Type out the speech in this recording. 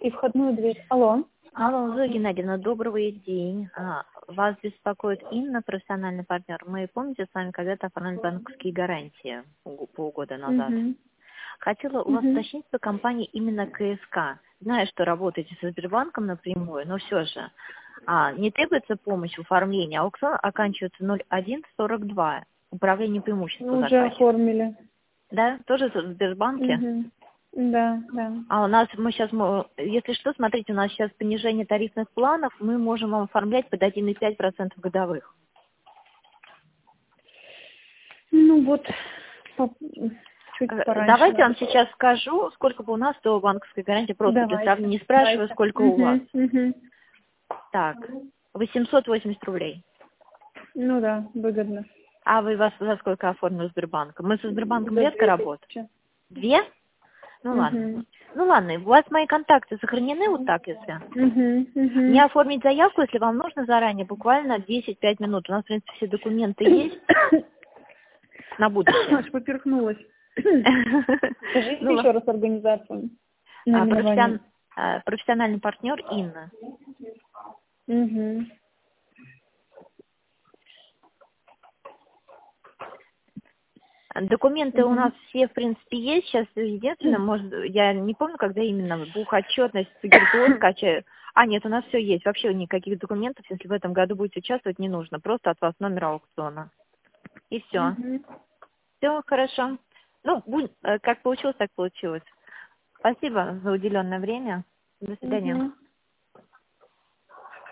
и входную дверь. Алло. Алло, Зоя Геннадьевна, добрый день. Вас беспокоит Инна, профессиональный партнер. Мы, помните, с вами когда-то оформляли банковские гарантии полгода назад. Угу. Хотела у вас уточнить по компании именно КСК. Знаю, что работаете со Сбербанком напрямую, но все же. Не требуется помощь в оформлении. Аукцион оканчивается 0142. Управление по имуществу Вы уже заказчика. оформили. Да? Тоже в Сбербанке? Угу. Да, да. У нас мы сейчас, если что, смотрите, у нас сейчас понижение тарифных планов, мы можем вам оформлять под 1,5% годовых. Ну вот, чуть пораньше. Давайте я вам сейчас скажу, сколько бы у нас стоила банковская гарантия, просто для Давайте. сравнения, не спрашиваю, сколько у вас. Угу. Так, 880 рублей. Ну да, выгодно. А вы вас за сколько оформили Сбербанком? Мы со Сбербанком За редко 2000. работаем. 2? Ну ладно. Угу. Ну ладно, у вас мои контакты сохранены вот так, если? Мне оформить заявку, если вам нужно заранее, буквально 10-5 минут. У нас, в принципе, все документы есть на будущее. Аж поперхнулась. Скажите еще раз организацию. Наименование. Профессиональный партнер Инна. Угу. Документы у нас все, в принципе, есть. Сейчас единственное, может, я не помню, когда именно, бухотчетность, ГРДО скачаю. Нет, у нас все есть. Вообще никаких документов, если в этом году будете участвовать, не нужно. Просто от вас номер аукциона. И все. Все хорошо. Ну, как получилось, так получилось. Спасибо за уделенное время. До свидания.